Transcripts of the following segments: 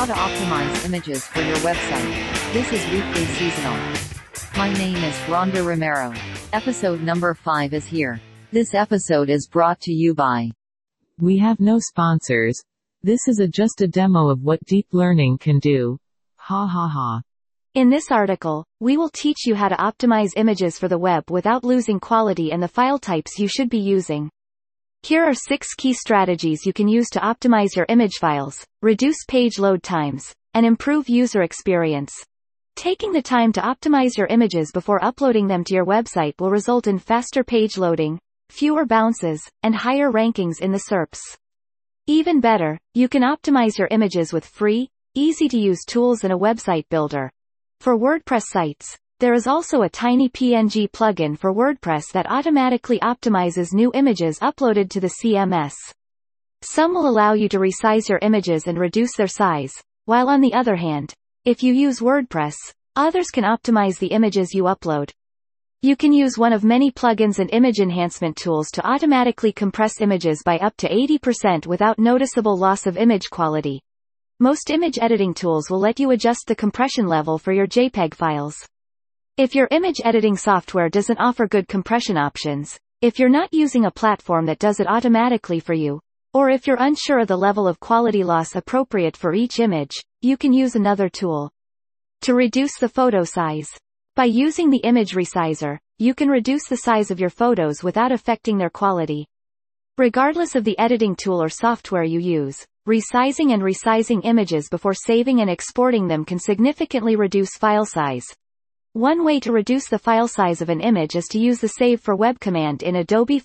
How to optimize images for your website. This is weekly seasonal. My name is Rhonda Romero. Episode number 5 is here. This episode is brought to you by. We have no sponsors. This is just a demo of what deep learning can do. Ha ha ha. In this article, we will teach you how to optimize images for the web without losing quality and the file types you should be using. Here are 6 key strategies you can use to optimize your image files, reduce page load times, and improve user experience. Taking the time to optimize your images before uploading them to your website will result in faster page loading, fewer bounces, and higher rankings in the SERPs. Even better, you can optimize your images with free, easy-to-use tools and a website builder. For WordPress sites, there is also a TinyPNG plugin for WordPress that automatically optimizes new images uploaded to the CMS. Some will allow you to resize your images and reduce their size, while on the other hand, if you use WordPress, others can optimize the images you upload. You can use one of many plugins and image enhancement tools to automatically compress images by up to 80% without noticeable loss of image quality. Most image editing tools will let you adjust the compression level for your JPEG files. If your image editing software doesn't offer good compression options, if you're not using a platform that does it automatically for you, or if you're unsure of the level of quality loss appropriate for each image, you can use another tool. To reduce the photo size. By using the image resizer, you can reduce the size of your photos without affecting their quality. Regardless of the editing tool or software you use, resizing and resizing images before saving and exporting them can significantly reduce file size. One way to reduce the file size of an image is to use the Save for Web command in Adobe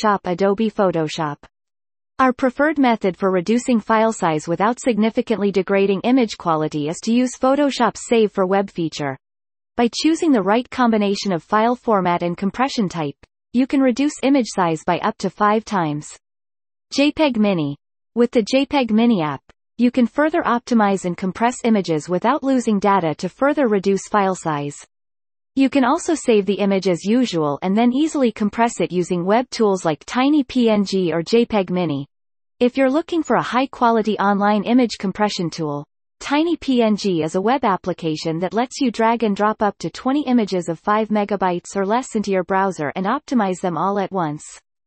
Photoshop. Our preferred method for reducing file size without significantly degrading image quality is to use Photoshop's Save for Web feature. By choosing the right combination of file format and compression type, you can reduce image size by up to 5 times. JPEG Mini. With the JPEG Mini app, you can further optimize and compress images without losing data to further reduce file size. You can also save the image as usual and then easily compress it using web tools like TinyPNG or JPEG Mini. If you're looking for a high-quality online image compression tool, TinyPNG is a web application that lets you drag and drop up to 20 images of 5 megabytes or less into your browser and optimize them all at once.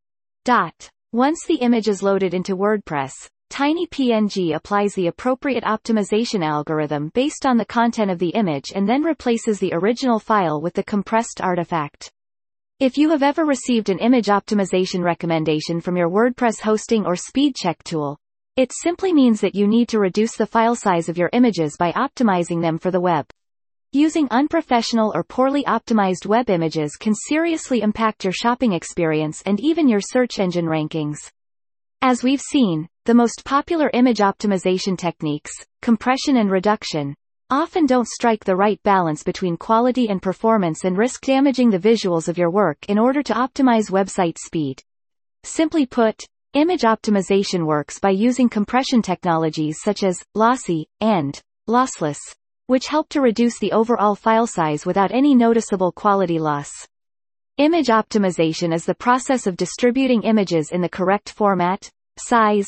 Once the image is loaded into WordPress, TinyPNG applies the appropriate optimization algorithm based on the content of the image and then replaces the original file with the compressed artifact. If you have ever received an image optimization recommendation from your WordPress hosting or speed check tool, it simply means that you need to reduce the file size of your images by optimizing them for the web. Using unprofessional or poorly optimized web images can seriously impact your shopping experience and even your search engine rankings. As we've seen, the most popular image optimization techniques, compression and reduction, often don't strike the right balance between quality and performance and risk damaging the visuals of your work in order to optimize website speed. Simply put, image optimization works by using compression technologies such as lossy and lossless, which help to reduce the overall file size without any noticeable quality loss. Image optimization is the process of distributing images in the correct format, size,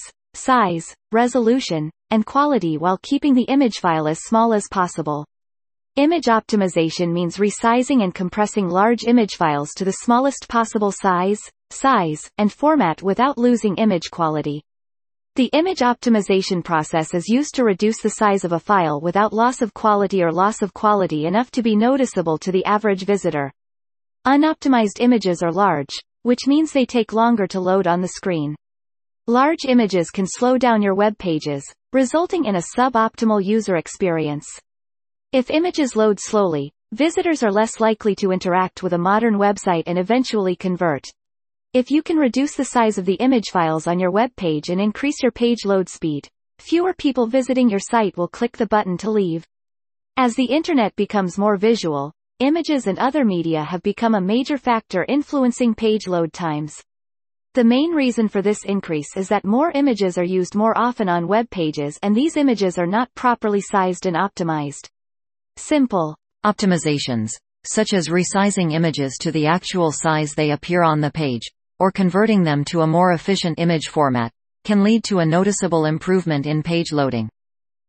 resolution, and quality while keeping the image file as small as possible. Image optimization means resizing and compressing large image files to the smallest possible size, and format without losing image quality. The image optimization process is used to reduce the size of a file without loss of quality or loss of quality enough to be noticeable to the average visitor. Unoptimized images are large, which means they take longer to load on the screen. Large images can slow down your web pages, resulting in a suboptimal user experience. If images load slowly, visitors are less likely to interact with a modern website and eventually convert. If you can reduce the size of the image files on your web page and increase your page load speed, fewer people visiting your site will click the button to leave. As the internet becomes more visual, images and other media have become a major factor influencing page load times. The main reason for this increase is that more images are used more often on web pages and these images are not properly sized and optimized. Simple optimizations, such as resizing images to the actual size they appear on the page, or converting them to a more efficient image format, can lead to a noticeable improvement in page loading.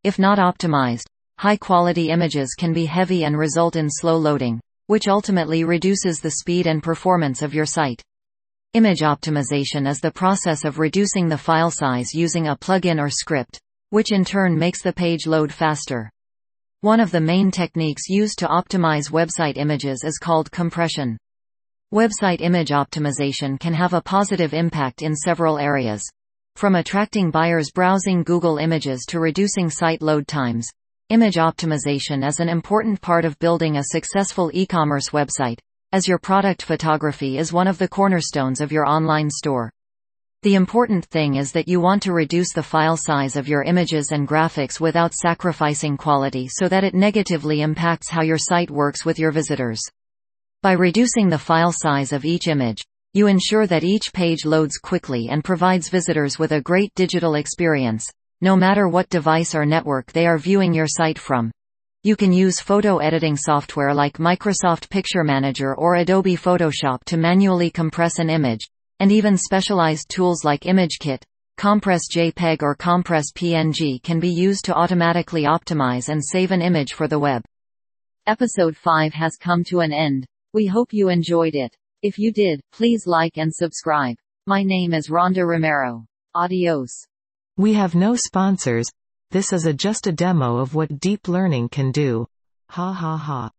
If not optimized, high-quality images can be heavy and result in slow loading, which ultimately reduces the speed and performance of your site. Image optimization is the process of reducing the file size using a plugin or script, which in turn makes the page load faster. One of the main techniques used to optimize website images is called compression. Website image optimization can have a positive impact in several areas. From attracting buyers browsing Google Images to reducing site load times, image optimization is an important part of building a successful e-commerce website, as your product photography is one of the cornerstones of your online store. The important thing is that you want to reduce the file size of your images and graphics without sacrificing quality so that it negatively impacts how your site works with your visitors. By reducing the file size of each image, you ensure that each page loads quickly and provides visitors with a great digital experience, no matter what device or network they are viewing your site from. You can use photo editing software like Microsoft Picture Manager or Adobe Photoshop to manually compress an image, and even specialized tools like ImageKit, Compress JPEG or Compress PNG can be used to automatically optimize and save an image for the web. Episode 5 has come to an end. We hope you enjoyed it. If you did, please like and subscribe. My name is Rhonda Romero. Adios. We have no sponsors. This is just a demo of what deep learning can do. Ha ha ha.